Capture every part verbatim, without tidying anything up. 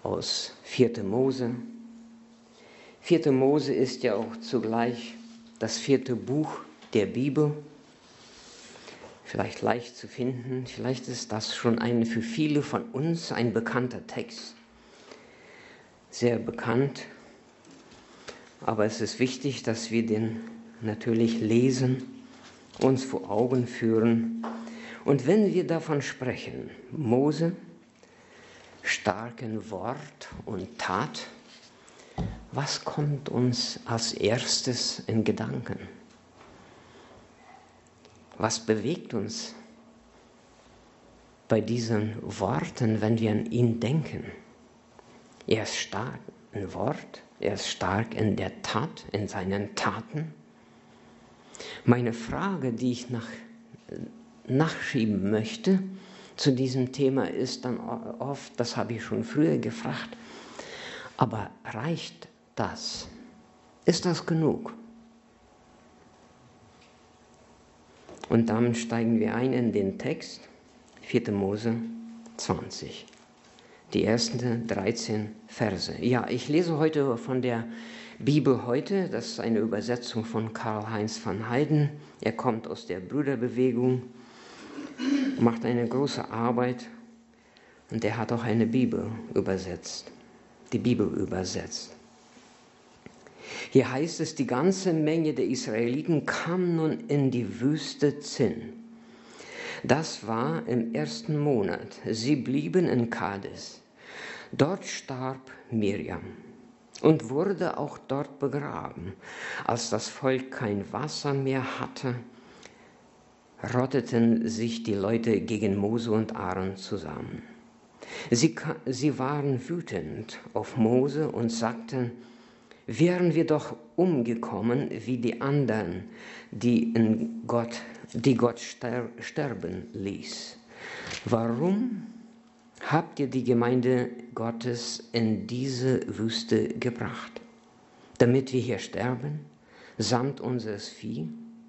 aus vierter Mose. vierter Mose ist ja auch zugleich das vierte Buch der Bibel. Vielleicht leicht zu finden, vielleicht ist das schon ein für viele von uns ein bekannter Text. Sehr bekannt, aber es ist wichtig, dass wir den natürlich lesen, uns vor Augen führen. Und wenn wir davon sprechen, Mose, starken Wort und Tat, was kommt uns als erstes in Gedanken? Was bewegt uns bei diesen Worten, wenn wir an ihn denken? Er ist stark im Wort, er ist stark in der Tat, in seinen Taten. Meine Frage, die ich nach, nachschieben möchte zu diesem Thema, ist dann oft, das habe ich schon früher gefragt, aber reicht das? Ist das genug? Und damit steigen wir ein in den Text, vierter Mose zwanzig. Die ersten dreizehn Verse. Ja, ich lese heute von der Bibel heute, das ist eine Übersetzung von Karl-Heinz van Heiden. Er kommt aus der Brüderbewegung, macht eine große Arbeit und er hat auch eine Bibel übersetzt, die Bibel übersetzt. Hier heißt es, die ganze Menge der Israeliten kam nun in die Wüste Zin. Das war im ersten Monat. Sie blieben in Kades. Dort starb Miriam und wurde auch dort begraben. Als das Volk kein Wasser mehr hatte, rotteten sich die Leute gegen Mose und Aaron zusammen. Sie, sie waren wütend auf Mose und sagten, wären wir doch umgekommen wie die anderen, die, in Gott, die Gott ster- sterben ließ. Warum habt ihr die Gemeinde Gottes in diese Wüste gebracht? Damit wir hier sterben, samt unseres Vieh?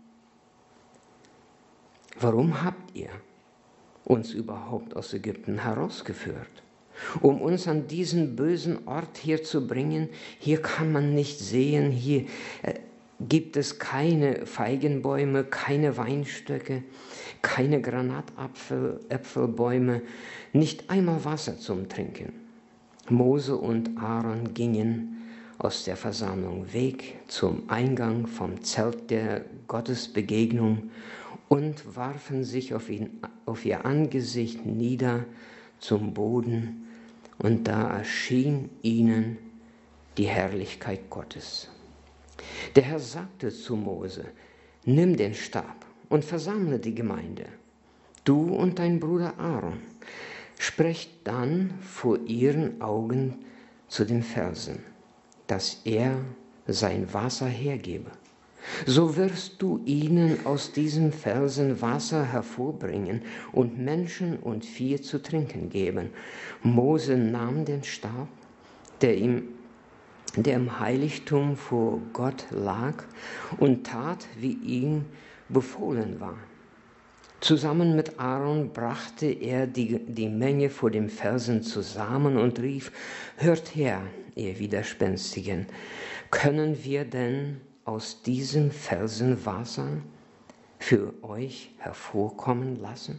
Warum habt ihr uns überhaupt aus Ägypten herausgeführt? Um uns an diesen bösen Ort hier zu bringen, hier kann man nicht sehen, hier äh, gibt es keine Feigenbäume, keine Weinstöcke, keine Granatapfelbäume, nicht einmal Wasser zum Trinken. Mose und Aaron gingen aus der Versammlung weg zum Eingang vom Zelt der Gottesbegegnung und warfen sich auf, ihn, auf ihr Angesicht nieder zum Boden, und da erschien ihnen die Herrlichkeit Gottes. Der Herr sagte zu Mose, nimm den Stab und versammle die Gemeinde, du und dein Bruder Aaron. Sprecht dann vor ihren Augen zu den Felsen, dass er sein Wasser hergebe. So wirst du ihnen aus diesem Felsen Wasser hervorbringen und Menschen und Vieh zu trinken geben. Mose nahm den Stab, der ihm der im Heiligtum vor Gott lag, und tat, wie ihm befohlen war. Zusammen mit Aaron brachte er die, die Menge vor dem Felsen zusammen und rief, hört her, ihr Widerspenstigen, können wir denn aus diesem Felsen Wasser für euch hervorkommen lassen?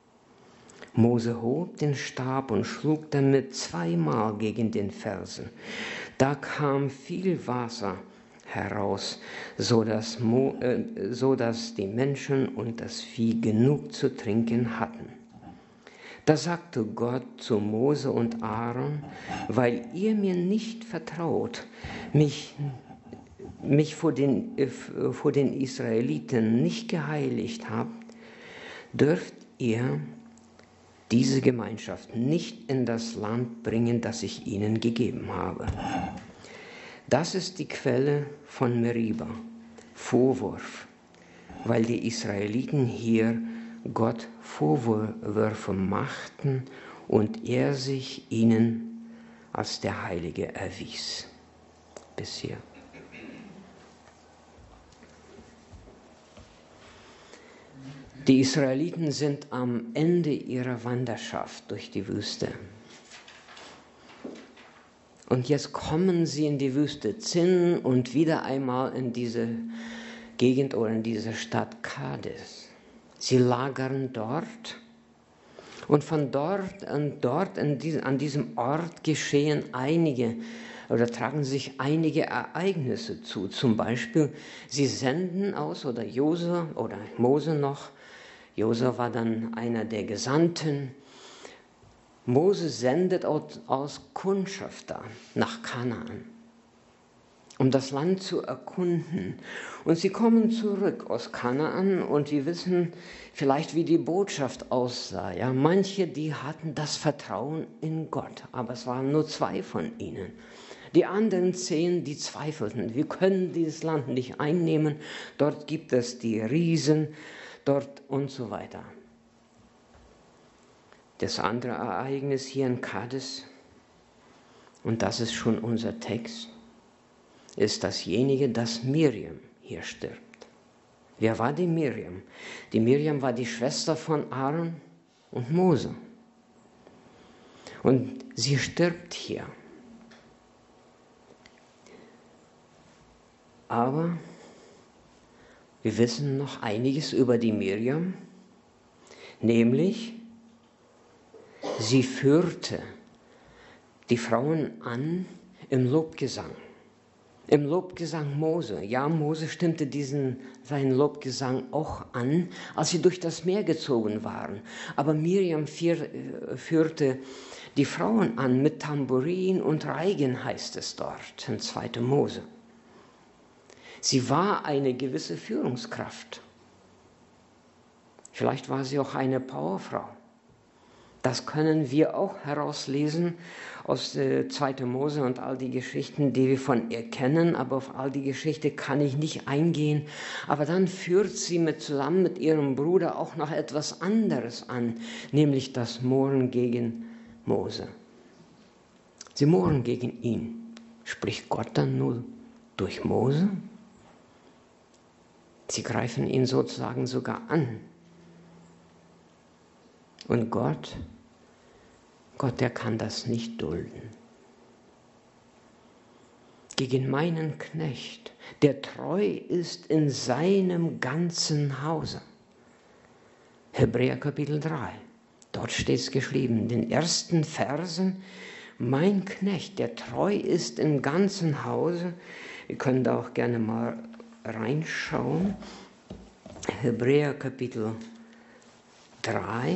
Mose hob den Stab und schlug damit zweimal gegen den Felsen. Da kam viel Wasser heraus, so dass, Mo, äh, so dass die Menschen und das Vieh genug zu trinken hatten. Da sagte Gott zu Mose und Aaron, weil ihr mir nicht vertraut, mich mich vor den, äh, vor den Israeliten nicht geheiligt habt, dürft ihr diese Gemeinschaft nicht in das Land bringen, das ich ihnen gegeben habe. Das ist die Quelle von Meriba, Vorwurf, weil die Israeliten hier Gott Vorwürfe machten und er sich ihnen als der Heilige erwies. Bis hier. Die Israeliten sind am Ende ihrer Wanderschaft durch die Wüste. Und jetzt kommen sie in die Wüste Zin und wieder einmal in diese Gegend oder in diese Stadt Kades. Sie lagern dort und von dort an dort an diesem Ort geschehen einige oder tragen sich einige Ereignisse zu. Zum Beispiel, sie senden aus, oder Josua oder Mose noch, Josua war dann einer der Gesandten. Mose sendet aus Kundschafter nach Kanaan, um das Land zu erkunden. Und sie kommen zurück aus Kanaan und wir wissen vielleicht, wie die Botschaft aussah. Ja, manche, die hatten das Vertrauen in Gott, aber es waren nur zwei von ihnen. Die anderen zehn, die zweifelten. Wir können dieses Land nicht einnehmen. Dort gibt es die Riesen, dort und so weiter. Das andere Ereignis hier in Kades, und das ist schon unser Text, ist dasjenige, dass Miriam hier stirbt. Wer war die Miriam? Die Miriam war die Schwester von Aaron und Mose. Und sie stirbt hier. Aber wir wissen noch einiges über die Miriam, nämlich sie führte die Frauen an im Lobgesang. Im Lobgesang Mose. Ja, Mose stimmte diesen, seinen Lobgesang auch an, als sie durch das Meer gezogen waren. Aber Miriam führte die Frauen an mit Tambourin und Reigen, heißt es dort in zweiter Mose. Sie war eine gewisse Führungskraft. Vielleicht war sie auch eine Powerfrau. Das können wir auch herauslesen aus äh, zweiter Mose und all die Geschichten, die wir von ihr kennen. Aber auf all die Geschichte kann ich nicht eingehen. Aber dann führt sie mit, zusammen mit ihrem Bruder auch noch etwas anderes an, nämlich das Mohren gegen Mose. Sie mohren gegen ihn. Spricht Gott dann nur durch Mose? Sie greifen ihn sozusagen sogar an. Und Gott, Gott, der kann das nicht dulden. Gegen meinen Knecht, der treu ist in seinem ganzen Hause. Hebräer Kapitel drei, dort steht es geschrieben, in den ersten Versen, mein Knecht, der treu ist im ganzen Hause. Wir können da auch gerne mal reinschauen. Hebräer Kapitel drei.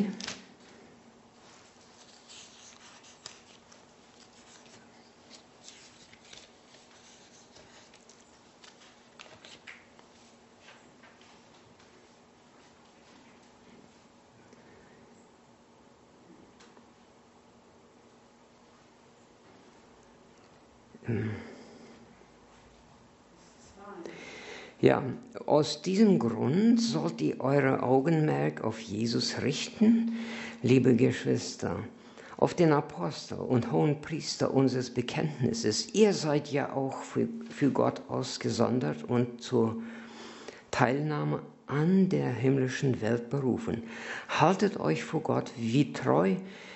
Ja, aus diesem Grund sollt ihr eure Augenmerk auf Jesus richten, liebe Geschwister, auf den Apostel und Hohenpriester unseres Bekenntnisses. Ihr seid ja auch für, für Gott ausgesondert und zur Teilnahme an der himmlischen Welt berufen. Haltet euch vor Gott, wie treu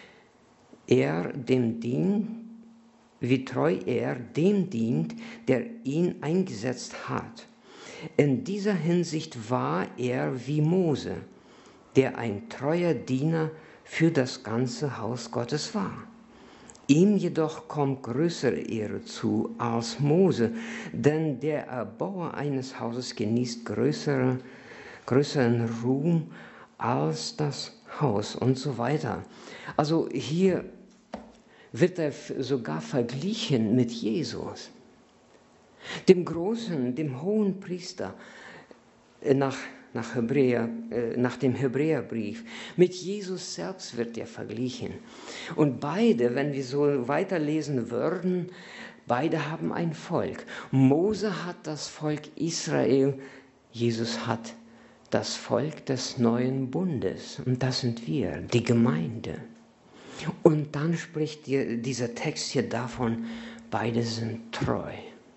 er dem dient, wie treu er dem dient, der ihn eingesetzt hat. In dieser Hinsicht war er wie Mose, der ein treuer Diener für das ganze Haus Gottes war. Ihm jedoch kommt größere Ehre zu als Mose, denn der Erbauer eines Hauses genießt größere, größeren Ruhm als das Haus und so weiter. Also hier wird er sogar verglichen mit Jesus, dem großen, dem hohen Priester nach, nach, Hebräer, nach dem Hebräerbrief. Mit Jesus selbst wird er verglichen. Und beide, wenn wir so weiterlesen würden, beide haben ein Volk. Mose hat das Volk Israel, Jesus hat das Volk des neuen Bundes. Und das sind wir, die Gemeinde. Und dann spricht dieser Text hier davon, beide sind treu.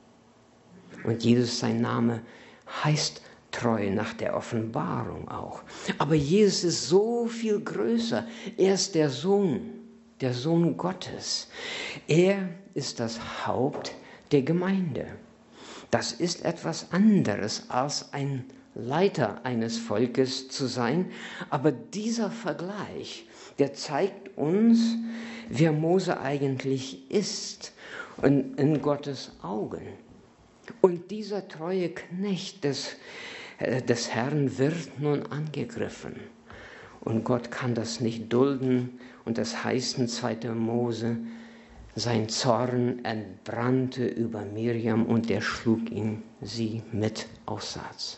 Und Jesus, sein Name, heißt treu nach der Offenbarung auch. Aber Jesus ist so viel größer. Er ist der Sohn. der Sohn Gottes. Er ist das Haupt der Gemeinde. Das ist etwas anderes als ein Leiter eines Volkes zu sein, aber dieser Vergleich, der zeigt uns, wer Mose eigentlich ist in, in Gottes Augen. Und dieser treue Knecht des, äh, des Herrn wird nun angegriffen. Und Gott kann das nicht dulden. Und das heißt in zweiter Mose, sein Zorn entbrannte über Miriam und er schlug ihn sie mit Aussatz.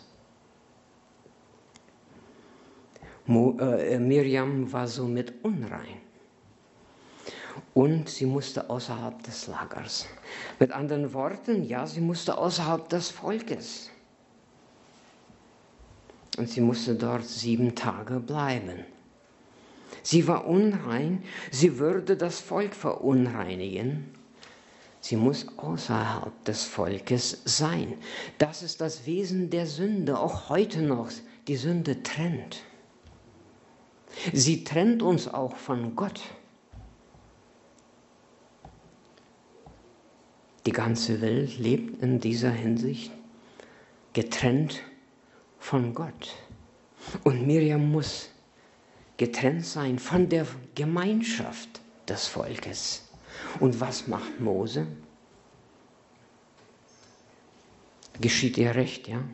Mo, äh, Miriam war somit unrein. Und sie musste außerhalb des Lagers. Mit anderen Worten, ja, sie musste außerhalb des Volkes. Und sie musste dort sieben Tage bleiben. Sie war unrein, sie würde das Volk verunreinigen. Sie muss außerhalb des Volkes sein. Das ist das Wesen der Sünde, auch heute noch. Die Sünde trennt. Sie trennt uns auch von Gott. Die ganze Welt lebt in dieser Hinsicht getrennt von Gott. Und Miriam muss getrennt sein von der Gemeinschaft des Volkes. Und was macht Mose? Geschieht ihr recht, ja?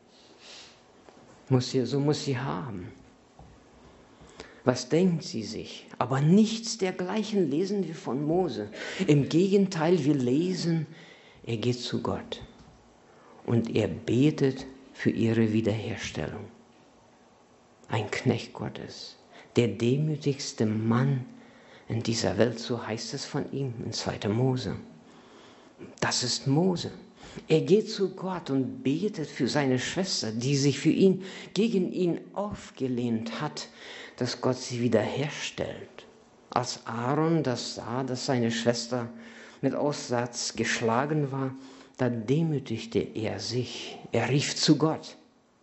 Muss sie, so muss sie haben. Was denkt sie sich? Aber nichts dergleichen lesen wir von Mose. Im Gegenteil, wir lesen, er geht zu Gott und er betet für ihre Wiederherstellung. Ein Knecht Gottes, der demütigste Mann in dieser Welt, so heißt es von ihm in zweiter Mose. Das ist Mose. Er geht zu Gott und betet für seine Schwester, die sich für ihn, gegen ihn aufgelehnt hat, dass Gott sie wiederherstellt. Als Aaron das sah, dass seine Schwester mit Aussatz geschlagen war, da demütigte er sich. Er rief zu Gott.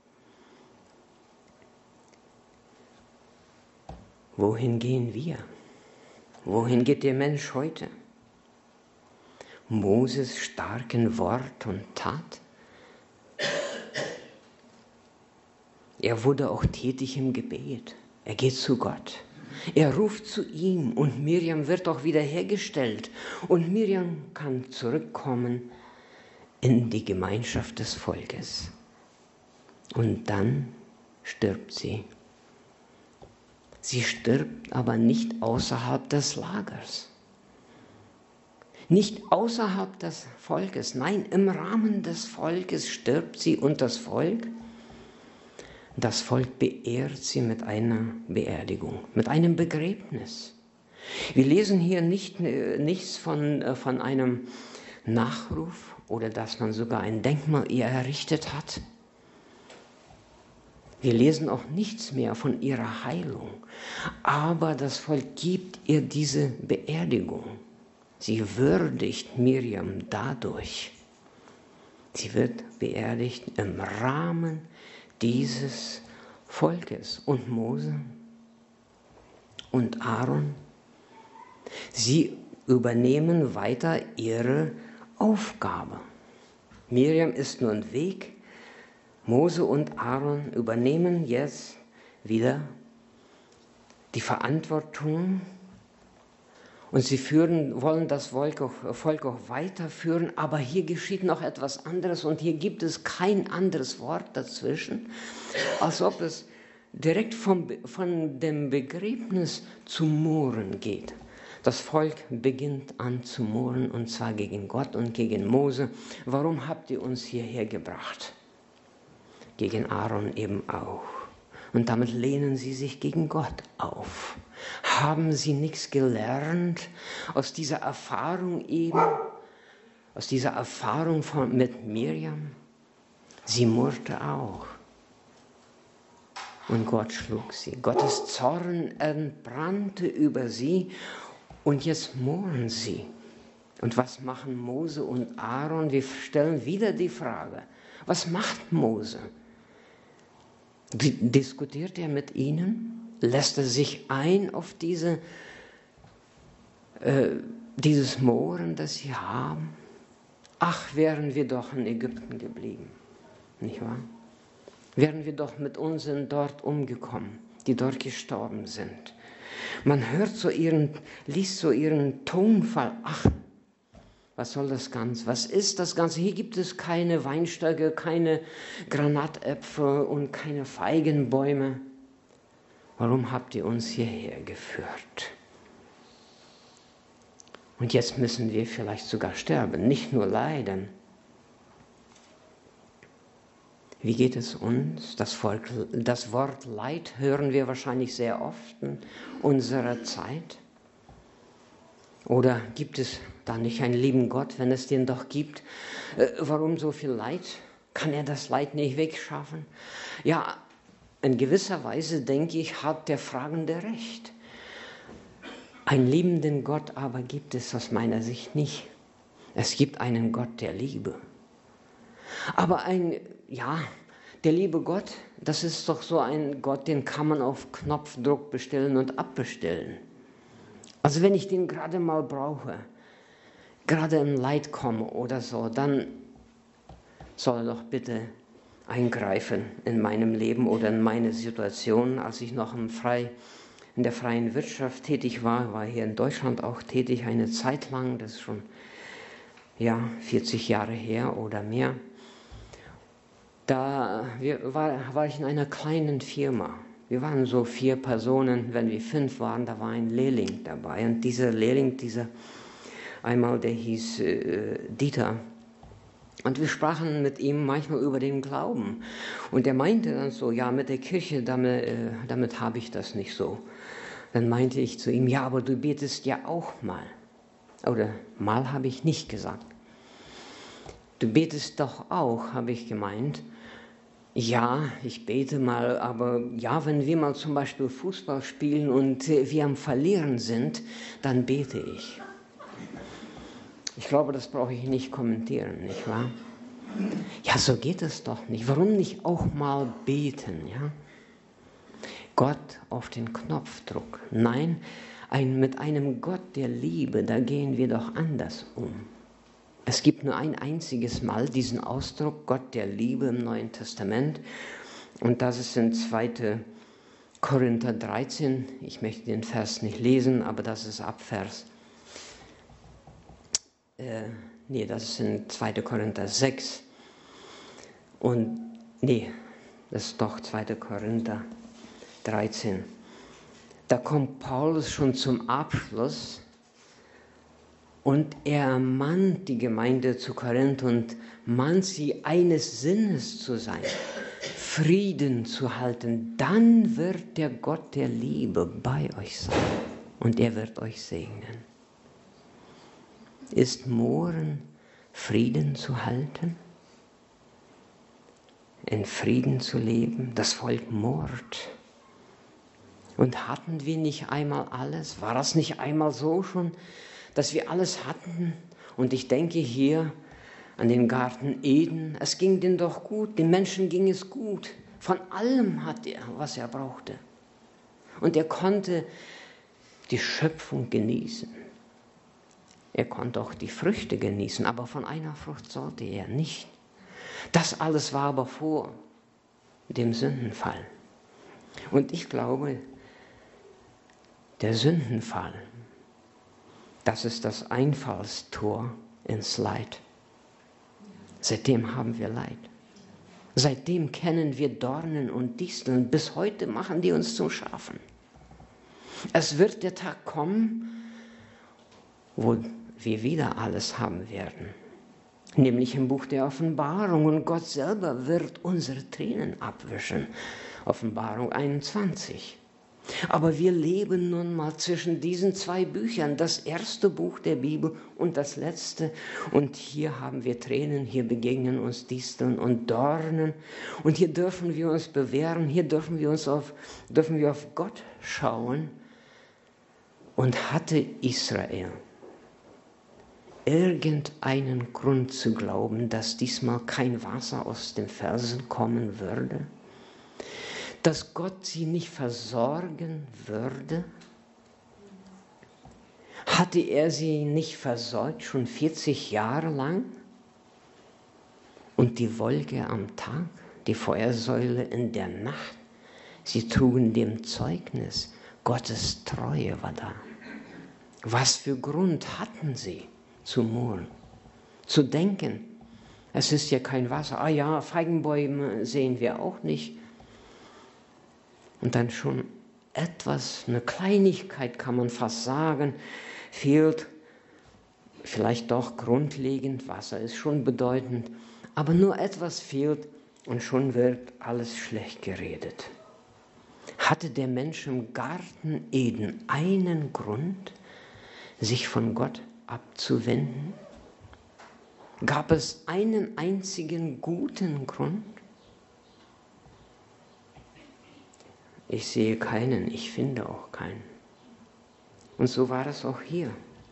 Wohin gehen wir? Wohin geht der Mensch heute? Moses starken Wort und Tat? Er wurde auch tätig im Gebet. Er geht zu Gott. Er ruft zu ihm und Miriam wird auch wiederhergestellt. Und Miriam kann zurückkommen in die Gemeinschaft des Volkes. Und dann stirbt sie. Sie stirbt aber nicht außerhalb des Lagers. Nicht außerhalb des Volkes, nein, im Rahmen des Volkes stirbt sie und das Volk, das Volk beehrt sie mit einer Beerdigung, mit einem Begräbnis. Wir lesen hier nicht, nichts von, von einem Nachruf oder dass man sogar ein Denkmal ihr errichtet hat. Wir lesen auch nichts mehr von ihrer Heilung, aber das Volk gibt ihr diese Beerdigung. Sie würdigt Miriam dadurch. Sie wird beerdigt im Rahmen dieses Volkes. Und Mose und Aaron, sie übernehmen weiter ihre Aufgabe. Miriam ist nun weg. Mose und Aaron übernehmen jetzt wieder die Verantwortung und sie führen, wollen das Volk auch, Volk auch weiterführen, aber hier geschieht noch etwas anderes und hier gibt es kein anderes Wort dazwischen, als ob es direkt vom, von dem Begräbnis zu murren geht. Das Volk beginnt an zu murren und zwar gegen Gott und gegen Mose. Warum habt ihr uns hierher gebracht? Gegen Aaron eben auch. Und damit lehnen sie sich gegen Gott auf. Haben sie nichts gelernt aus dieser Erfahrung eben, aus dieser Erfahrung von, mit Miriam? Sie murrte auch. Und Gott schlug sie. Gottes Zorn entbrannte über sie und jetzt murren sie. Und was machen Mose und Aaron? Wir stellen wieder die Frage, was macht Mose? Diskutiert er mit ihnen? Lässt er sich ein auf diese äh, dieses Mohren, das sie haben. Ach, wären wir doch in Ägypten geblieben, nicht wahr? Wären wir doch mit unseren dort umgekommen, die dort gestorben sind. Man hört so ihren, liest so ihren Tonfall. Ach, was soll das Ganze? Was ist das Ganze? Hier gibt es keine Weinstöcke, keine Granatäpfel und keine Feigenbäume. Warum habt ihr uns hierher geführt? Und jetzt müssen wir vielleicht sogar sterben, nicht nur leiden. Wie geht es uns? Das, Volk, das Wort Leid hören wir wahrscheinlich sehr oft in unserer Zeit. Oder gibt es da nicht einen lieben Gott, wenn es den doch gibt? Äh, warum so viel Leid? Kann er das Leid nicht wegschaffen? Ja, in gewisser Weise, denke ich, hat der Fragende recht. Einen liebenden Gott aber gibt es aus meiner Sicht nicht. Es gibt einen Gott der Liebe. Aber ein, ja, der liebe Gott, das ist doch so ein Gott, den kann man auf Knopfdruck bestellen und abbestellen. Also wenn ich den gerade mal brauche, gerade im Leid komme oder so, dann soll er doch bitte eingreifen in meinem Leben oder in meine Situation. Als ich noch im Frei, in der freien Wirtschaft tätig war, war hier in Deutschland auch tätig eine Zeit lang, das ist schon ja, vierzig Jahre her oder mehr. Da wir, war, war ich in einer kleinen Firma. Wir waren so vier Personen, wenn wir fünf waren, da war ein Lehrling dabei. Und dieser Lehrling, dieser einmal, der hieß äh, Dieter. Und wir sprachen mit ihm manchmal über den Glauben. Und er meinte dann so, ja, mit der Kirche, damit, äh, damit habe ich das nicht so. Dann meinte ich zu ihm, ja, aber du betest ja auch mal. Oder mal habe ich nicht gesagt. Du betest doch auch, habe ich gemeint. Ja, ich bete mal, aber ja, wenn wir mal zum Beispiel Fußball spielen und wir am Verlieren sind, dann bete ich. Ich glaube, das brauche ich nicht kommentieren, nicht wahr? Ja, so geht es doch nicht. Warum nicht auch mal beten, ja? Gott auf den Knopfdruck. Nein, ein, mit einem Gott der Liebe, da gehen wir doch anders um. Es gibt nur ein einziges Mal diesen Ausdruck, Gott der Liebe im Neuen Testament. Und das ist in zweiter Korinther dreizehn. Ich möchte den Vers nicht lesen, aber das ist ab Vers. Äh, nee, das ist in zweiter Korinther sechs. Und, nee, das ist doch zweiter Korinther dreizehn. Da kommt Paulus schon zum Abschluss. Und er ermahnt die Gemeinde zu Korinth und mahnt sie, eines Sinnes zu sein, Frieden zu halten. Dann wird der Gott der Liebe bei euch sein und er wird euch segnen. Ist Mohren Frieden zu halten? In Frieden zu leben? Das Volk murrt. Und hatten wir nicht einmal alles? War das nicht einmal so schon, dass wir alles hatten? Und ich denke hier an den Garten Eden. Es ging denen doch gut, den Menschen ging es gut. Von allem hatte er, was er brauchte. Und er konnte die Schöpfung genießen. Er konnte auch die Früchte genießen, aber von einer Frucht sollte er nicht. Das alles war aber vor dem Sündenfall. Und ich glaube, der Sündenfall, das ist das Einfallstor ins Leid. Seitdem haben wir Leid. Seitdem kennen wir Dornen und Disteln. Bis heute machen die uns zum Schafen. Es wird der Tag kommen, wo wir wieder alles haben werden. Nämlich im Buch der Offenbarung. Und Gott selber wird unsere Tränen abwischen. Offenbarung einundzwanzig. Aber wir leben nun mal zwischen diesen zwei Büchern, das erste Buch der Bibel und das letzte. Und hier haben wir Tränen, hier begegnen uns Disteln und Dornen. Und hier dürfen wir uns bewähren, hier dürfen wir uns auf, dürfen wir auf Gott schauen. Und hatte Israel irgendeinen Grund zu glauben, dass diesmal kein Wasser aus den Felsen kommen würde? Dass Gott sie nicht versorgen würde? Hatte er sie nicht versorgt, schon vierzig Jahre lang? Und die Wolke am Tag, die Feuersäule in der Nacht, sie trugen dem Zeugnis, Gottes Treue war da. Was für Grund hatten sie zu murren, zu denken, es ist ja kein Wasser, ah ja, Feigenbäume sehen wir auch nicht. Und dann schon etwas, eine Kleinigkeit kann man fast sagen, fehlt, vielleicht doch grundlegend, Wasser ist schon bedeutend, aber nur etwas fehlt und schon wird alles schlecht geredet. Hatte der Mensch im Garten Eden einen Grund, sich von Gott abzuwenden? Gab es einen einzigen guten Grund? Ich sehe keinen, ich finde auch keinen. Und so war es auch hier.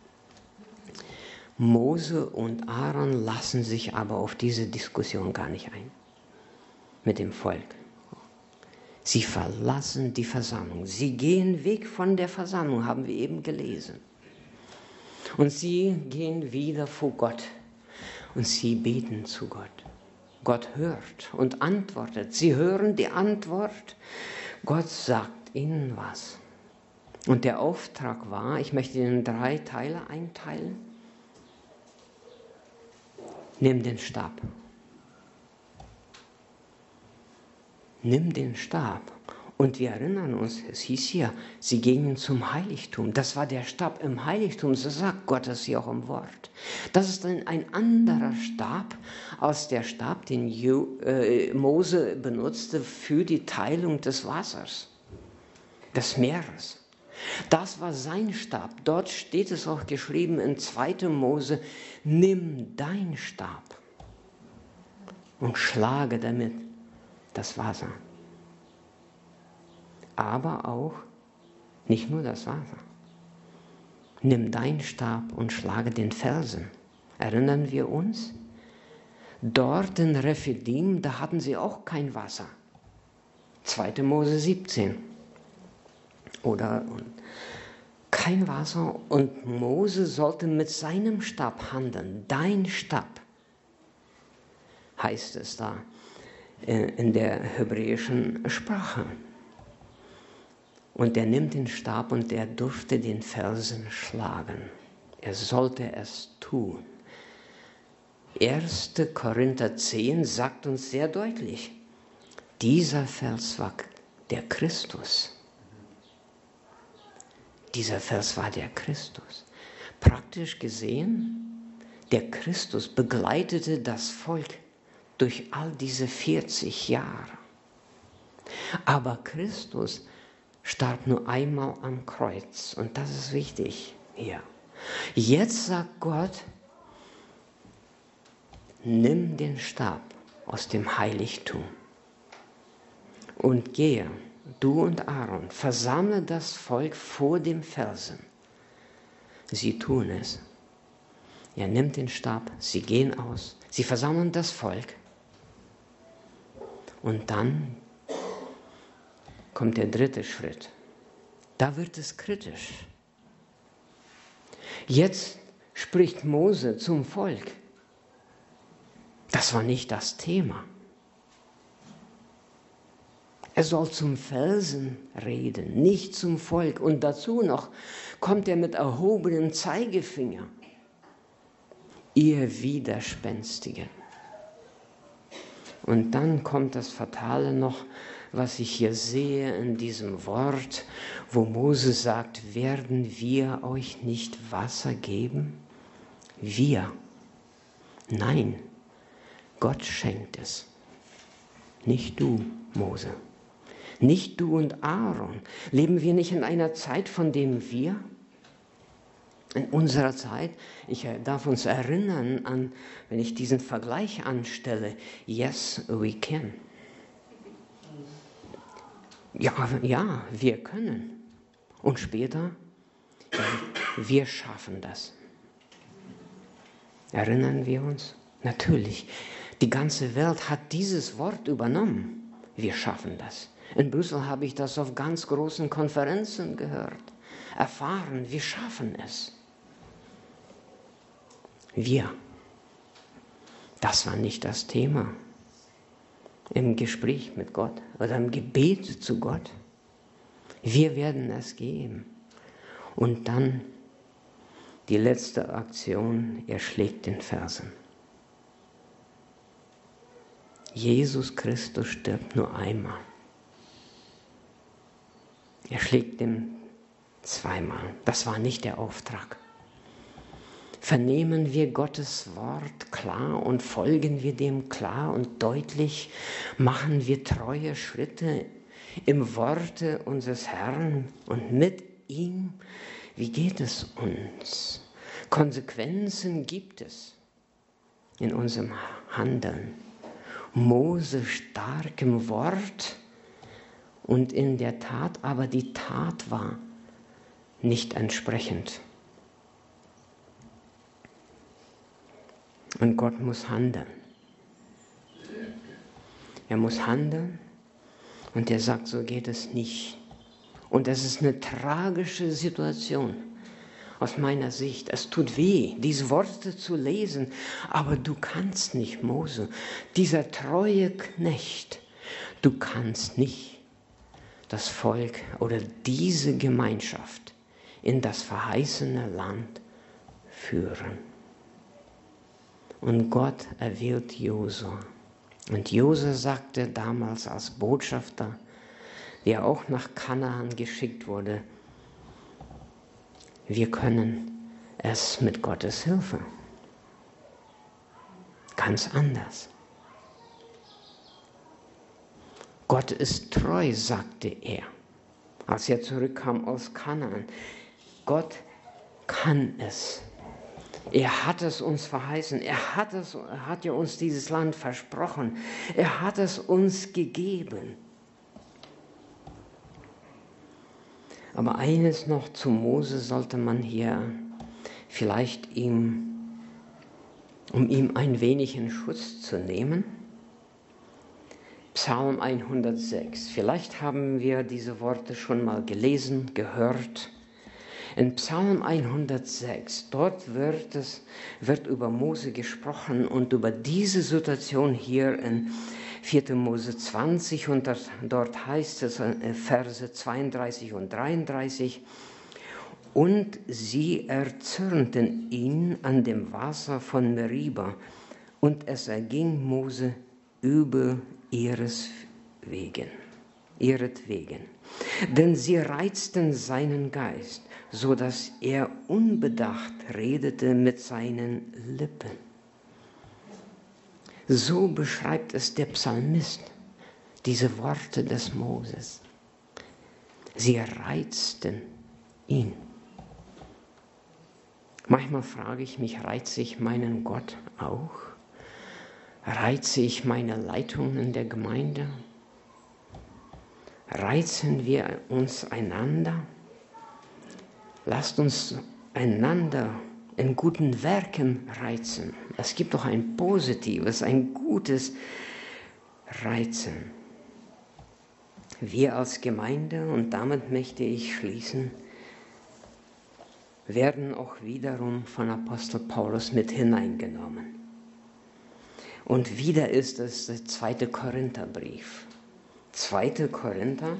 Mose und Aaron lassen sich aber auf diese Diskussion gar nicht ein. Mit dem Volk. Sie verlassen die Versammlung. Sie gehen weg von der Versammlung, haben wir eben gelesen. Und sie gehen wieder vor Gott. Und sie beten zu Gott. Gott hört und antwortet. Sie hören die Antwort. Gott sagt ihnen was. Und der Auftrag war, ich möchte ihn in drei Teile einteilen. Nimm den Stab. Nimm den Stab. Und wir erinnern uns, es hieß hier, sie gingen zum Heiligtum. Das war der Stab im Heiligtum, so sagt Gott es hier auch im Wort. Das ist ein, ein anderer Stab als der Stab, den Jo, äh, Mose benutzte für die Teilung des Wassers, des Meeres. Das war sein Stab. Dort steht es auch geschrieben in zweiter Mose, nimm dein Stab und schlage damit das Wasser. Aber auch nicht nur das Wasser. Nimm deinen Stab und schlage den Felsen. Erinnern wir uns? Dort in Rephidim, da hatten sie auch kein Wasser. zweiter Mose siebzehn. Oder kein Wasser und Mose sollte mit seinem Stab handeln. Dein Stab, heißt es da in der hebräischen Sprache. Und er nimmt den Stab und er durfte den Felsen schlagen. Er sollte es tun. erster Korinther zehn sagt uns sehr deutlich, dieser Fels war der Christus. Dieser Vers war der Christus. Praktisch gesehen, der Christus begleitete das Volk durch all diese vierzig Jahre. Aber Christus starb nur einmal am Kreuz. Und das ist wichtig hier. Jetzt sagt Gott, nimm den Stab aus dem Heiligtum und gehe, du und Aaron, versammle das Volk vor dem Felsen. Sie tun es. Er nimmt den Stab, sie gehen aus, sie versammeln das Volk. Und dann kommt der dritte Schritt. Da wird es kritisch. Jetzt spricht Mose zum Volk. Das war nicht das Thema. Er soll zum Felsen reden, nicht zum Volk. Und dazu noch kommt er mit erhobenem Zeigefinger. Ihr Widerspenstigen. Und dann kommt das Fatale noch, was ich hier sehe in diesem Wort, wo Mose sagt, werden wir euch nicht Wasser geben? Wir. Nein, Gott schenkt es. Nicht du, Mose. Nicht du und Aaron. Leben wir nicht in einer Zeit, von dem wir? In unserer Zeit, ich darf uns erinnern an, wenn ich diesen Vergleich anstelle, yes, we can. Ja, ja, wir können. Und später, wir schaffen das. Erinnern wir uns? Natürlich, die ganze Welt hat dieses Wort übernommen. Wir schaffen das. In Brüssel habe ich das auf ganz großen Konferenzen gehört, erfahren, wir schaffen es. Wir. Das war nicht das Thema im Gespräch mit Gott oder im Gebet zu Gott. Wir werden es geben. Und dann die letzte Aktion, er schlägt den Fersen. Jesus Christus stirbt nur einmal. Er schlägt ihn zweimal. Das war nicht der Auftrag. Vernehmen wir Gottes Wort klar und folgen wir dem klar und deutlich, machen wir treue Schritte im Worte unseres Herrn und mit ihm. Wie geht es uns? Konsequenzen gibt es in unserem Handeln. Mose stark im Wort und in der Tat, aber die Tat war nicht entsprechend. Und Gott muss handeln. Er muss handeln und er sagt, so geht es nicht. Und das ist eine tragische Situation aus meiner Sicht. Es tut weh, diese Worte zu lesen, aber du kannst nicht, Mose, dieser treue Knecht, du kannst nicht das Volk oder diese Gemeinschaft in das verheißene Land führen. Und Gott erwählt Josua. Und Josua sagte damals als Botschafter, der auch nach Kanaan geschickt wurde, wir können es mit Gottes Hilfe. Ganz anders. Gott ist treu, sagte er, als er zurückkam aus Kanaan. Gott kann es. Er hat es uns verheißen. Er hat, es, er hat ja uns dieses Land versprochen. Er hat es uns gegeben. Aber eines noch zu Mose sollte man hier vielleicht ihm, um ihm ein wenig in Schutz zu nehmen. Psalm hundertsechs. Vielleicht haben wir diese Worte schon mal gelesen, gehört. In Psalm hundertsechs, dort wird, es, wird über Mose gesprochen und über diese Situation hier in vierter Mose zwanzig und dort, dort heißt es in Verse zweiunddreißig und dreiunddreißig, und sie erzürnten ihn an dem Wasser von Meriba und es erging Mose über ihreswegen, ihretwegen. Denn sie reizten seinen Geist, so dass er unbedacht redete mit seinen Lippen. So beschreibt es der Psalmist, diese Worte des Moses. Sie reizten ihn. Manchmal frage ich mich, reize ich meinen Gott auch? Reize ich meine Leitung in der Gemeinde? Reizen wir uns einander? Lasst uns einander in guten Werken reizen. Es gibt doch ein positives, ein gutes Reizen. Wir als Gemeinde, und damit möchte ich schließen, werden auch wiederum von Apostel Paulus mit hineingenommen. Und wieder ist es der zweite Korintherbrief. zweite Korinther.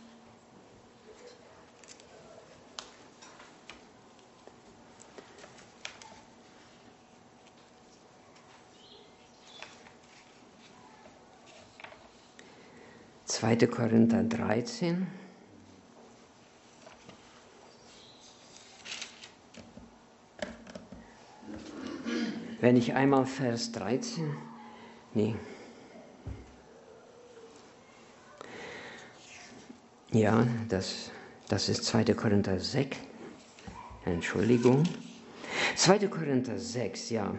zweite Korinther dreizehn. Wenn ich einmal Vers dreizehn, nee. Ja, das, das ist zweite Korinther sechs, Entschuldigung. zweite Korinther sechs, ja.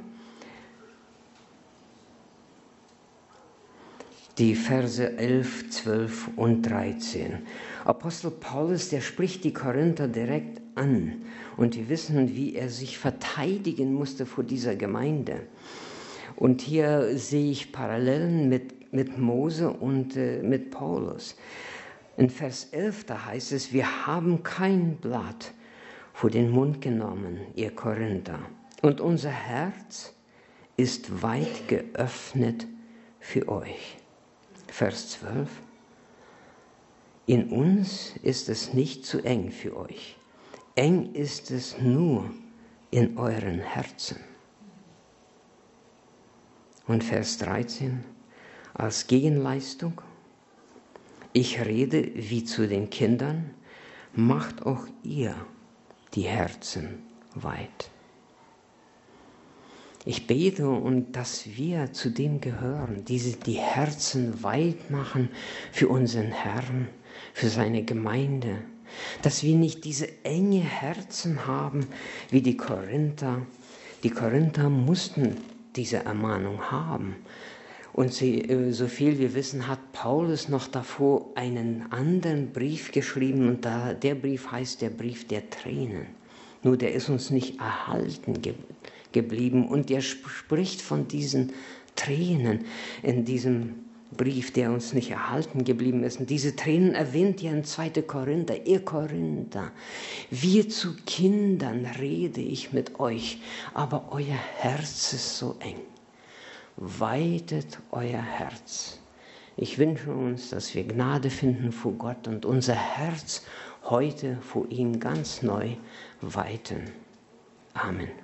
Die Verse elf, zwölf und dreizehn. Apostel Paulus, der spricht die Korinther direkt an. Und wir wissen, wie er sich verteidigen musste vor dieser Gemeinde. Und hier sehe ich Parallelen mit, mit Mose und äh, mit Paulus. In Vers elf, da heißt es, wir haben kein Blatt vor den Mund genommen, ihr Korinther, Und unser Herz ist weit geöffnet für euch. Vers zwölf. In uns ist es nicht zu eng für euch. Eng ist es nur in euren Herzen. Und Vers dreizehn. Als Gegenleistung. Ich rede wie zu den Kindern. Macht auch ihr die Herzen weit. Ich bete, und dass wir zu dem gehören, diese die Herzen weit machen für unseren Herrn, für seine Gemeinde, dass wir nicht diese enge Herzen haben wie die Korinther. Die Korinther mussten diese Ermahnung haben. Und sie, so viel wir wissen, hat Paulus noch davor einen anderen Brief geschrieben, und da, der Brief heißt der Brief der Tränen. Nur der ist uns nicht erhalten ge- geblieben, und er spricht von diesen Tränen in diesem Brief, der uns nicht erhalten geblieben ist. Und diese Tränen erwähnt ja in zweiter Korinther, ihr Korinther, wir zu Kindern rede ich mit euch, aber euer Herz ist so eng. Weitet euer Herz. Ich wünsche uns, dass wir Gnade finden vor Gott und unser Herz heute vor ihm ganz neu weiten. Amen.